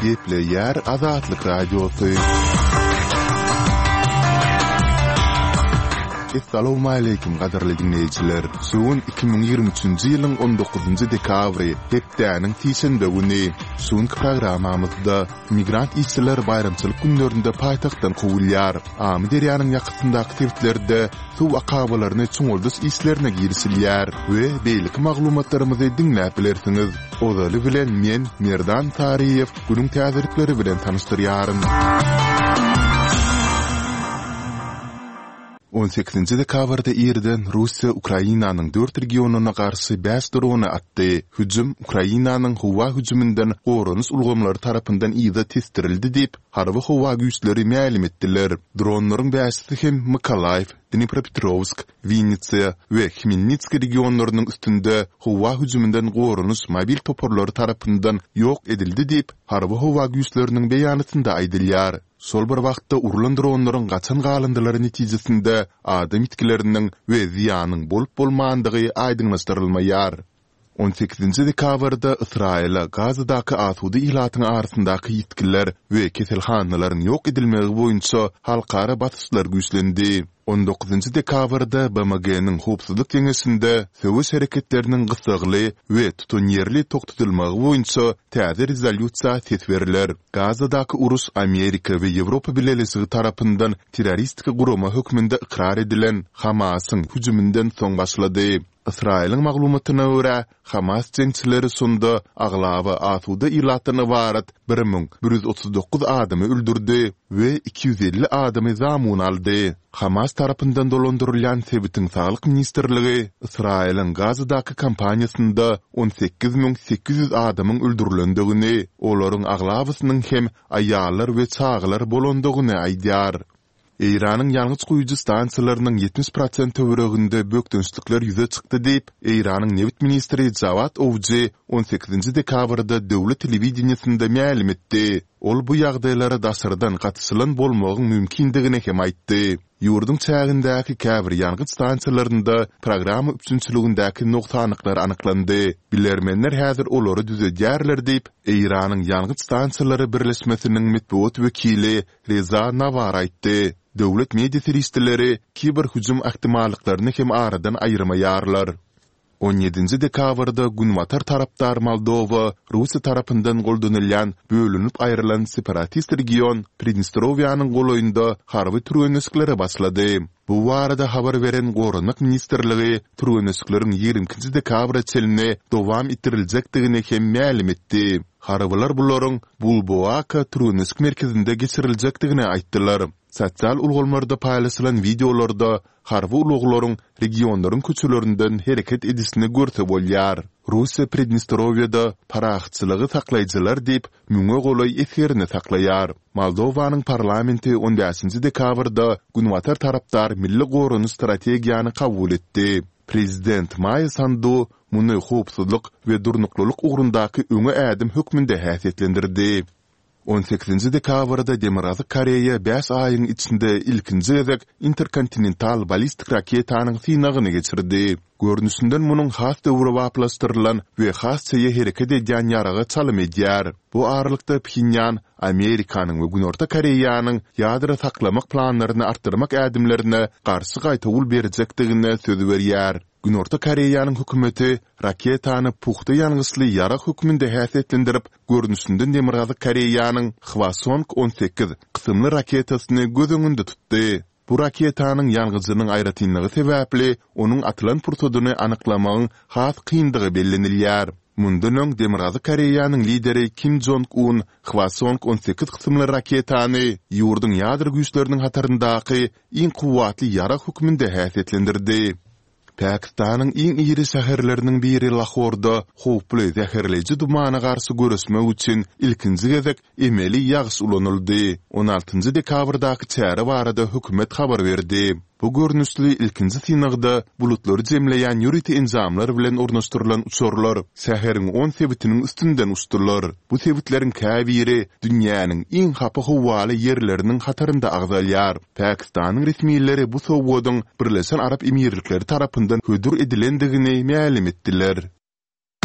Geple yer Azatlyk radiosu. Assalamu alaykum qadarly dinleyijiler. Suun 2023-nji ýylyň 19-njy dekabry hepdäniň tiýşende güni suun programamyzda migrant işçiler bayramçylyk günlerinde paýtagtdan kowulýar. Amy derýanyň ýakyndaky tewtlerde suw akabalaryny çuňuldys işlerine girişilýär we beýlik maglumatlarymyzy dinläp bilersiňiz. Ozaly bilen men Merdan Tariýew günüň täzirlikleri bilen tanışdyrýarym. 18-nji dekabrda ýerden Russiýa Ukrainanyň 4 regionuna garşy 5 drony atdy. Hüjüm Ukrainanyň howa hüjümünden gorunys ulgamlary tarapyndan ýyda testirildi diýip harby howa güýçleri ma'lum etdiler. Dronlaryň bäşisi hem Mykolaiv, Dnipropetrovsk, Vinnitsa we Khmelnytski regionlarynyň üstünde howa hüjümünden gorunys mobil toporlary tarapyndan ýok edildi diýip harby howa güýçleriniň beýanatynda aýdylýar. Sol bir wagtda urulan dronlaryň gaçan galındylary netijesinde adam itkileriniň we ziýanyň bolup bolmandygy aýdynlaşdyrylmaýar. 18-nji dekabrda Israila Gazadaky asudy ilatyň arasyndaky ýetkiler we keselhanalaryň ýok edilmegi boýunça halkara batışlar güýçlendi. 19-njy dekabrda BMG-niň howpsuzlyk keňeşinde söwüş hereketleriniň gysagly we tutunýerli toktatylmagy boýunça täze rezolyutsiýa tetbirler. Gazadaky urus Amerika we Ýewropa bilelisigi tarapyndan terroristik gurama hökmünde ikrar edilen Hamasyň hüjümünden soň başlady. Israil'in maglumatyna görä, Hamas jeňçileri sonda aglaby asuda ilatyny barat 1139 adamy öldürdi we 250 adamy zamun aldy. Hamas tarapyndan dolandyrylýan sebitiň Saglyk ministrligi Israil'in Gazadaky kampaniýasynda 18800 adamyň öldürilendigini, olaryň aglabysynyň hem aýallar we çaglar bolandygyny aýdýar. İran'ın ýalňyç guýucu stansiýalarynyň 70% töwereginde bökdünçlikler ýüze çykdy diýip İran'ın Newt ministri Jawad Owji 18-nji dekabrda döwlet telewizionyasynda ma'lum etdi. Ol bu ýagdaýlara daşardan gatyşylan bolmagyň mümkindigine hem aýtdy. Ýurdun çägindäki käbir ýalňyç stansiýalarynda programma üçinçiligindäki noktanyklar anyklandy. Bilermenler häzir olary düzedýärler diýip İran'ın ýalňyç stansiýalary birleşmesiniň medeniýet wekili Reza Navar aýtdy. Döwlet media teristleri kiber hüjüm ähtimallyklaryny hem aradan aýyrmaýarlar. 17-nji dekabrda Günwatar tarapdar Moldova, Russiýa tarapyndan goldanylýan bölünip aýrylan separatist region Pridnestrovýanyň golaýynda harby türgenişliklere başlady. Bu barada habar beren Gorunluk Ministrligi türgenişlikleriň 20-nji dekabra çeline dowam etdiriljakdygyny hem ma'lum etdi. Harbylar bularyň Bulboaka türgenişlik merkezinde geçiriljakdygyny aýtdylar. Sosial ulgamlarda paýlaşylan videolarda harby uluglaryň regionlaryň köçelerinden hereket edisini görse bolýar. Russiýa Pridnestrovýada paraxçylygy saklaýjylar diýip müňe golay eferini saklaýar. Moldowanyň parlamenti 15-nji dekabrda Günwatar tarapdar milli gorunys strategiýany kabul etdi. Prezident Maya Sandu muny howpsuzlyk we durnuklyk ugrundaky öňe ädim hökmünde häsiýetlendirdi. 18-nji dekabrda Demokratik Koreýa 5 aýyň içinde ilkinji gezek interkontinental balistik raketanyň synagyny geçirdi. Görnüşinden munyň has döwre waplaşdyrylan we has çeýe hereket edýän ýaraga çalym edýär. Bu aralykda Pxinyan, Amerikanyň we Günorta Koreýanyň ýadra saklamak planlaryny artdyrmak ädimlerine garşy gaýta ul berjekdigine söz berýär. Günorta Koreýanyň hökümeti raketany puxta ýalňysly ýara hökmünde häsiýetlendirip, görnüşinden Demokratik Koreýanyň Hwasong-18 kysymly raketasyny göz öňünde tutdy. Bu raketanyň ýalňyzynyň aýratynlygy sebäpli onuň atylan pursudyny anyklamagyň has kyndygy bellenilýär. Mundan öň Demokratik Koreýanyň lideri Kim Jong-un Hwasong-18 kysymly raketany ýurdun ýadra güýçleriniň hataryndaky iň kuwatly ýara hökmünde häsiýetlendirdi. Pakistanyň iň iri şäherleriniň biri Lahorda howply zäherleýici dumana garşy görüşmek üçin ilkinji gezek emeli ýagyş ulanyldy. 16-njy dekabrdaky çäre barada hökümet habar berdi. Bu görnüşli ilkinji synagda bulutlary jemleýän ýüriti enzamlar bilen ornaşdyrylan uçurlar şäheriň 10 sebitiniň üstünden uçdylar. Bu sebitleriň käbiri dünýäniň iň hapa howaly ýerleriniň hatarynda agzalýar. Pakistanyň resmiýetleri bu sowgadyň Birleşen Arap Emirlikleri tarapyndan hödür edilendigini ma'lum etdiler.